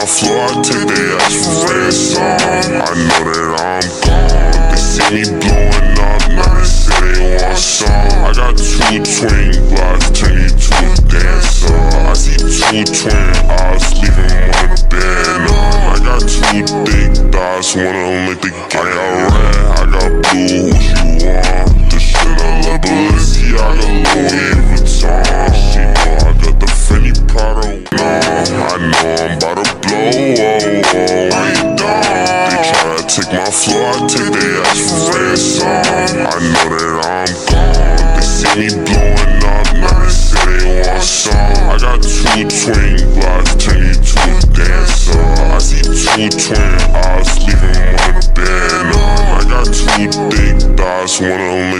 my floor, I take their ass for ransom. I know that I'm gone. They see me blowing up, now they say they want some. I got 2 twin blocks, turn you to a dancer. I see 2 twin eyes, leaving one in the band. I got 2 thick thighs, one of them like the gang. I got red, I got blue, what you want? The Chanel, Balenciaga, Louis Vuitton. She know I got the Fendi Prada. No, I know I'm about to blow. I ain't done. They try to take my floor, I take their ass for ransom. I know that I'm gone. They see me blowing up, now they say they want some. I got 2 twin blocks, turn you to a dancer. I see 2 twin eyes, leaving one in the band. I got 2 thick thighs, one of them